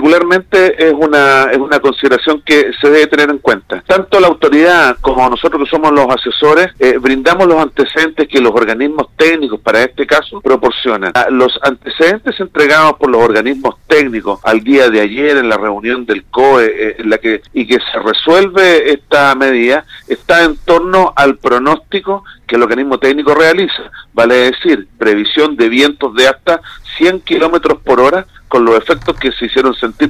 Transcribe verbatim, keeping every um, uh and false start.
particularmente es una es una consideración que se debe tener en cuenta. Tanto la autoridad como nosotros que somos los asesores, eh, brindamos los antecedentes que los organismos técnicos, para este caso, proporcionan. Los antecedentes entregados por los organismos técnicos al día de ayer en la reunión del C O E, eh, en la que y que se resuelve esta medida, está en torno al pronóstico que el organismo técnico realiza, vale decir, previsión de vientos de hasta cien kilómetros por hora, con los efectos que se hicieron sentir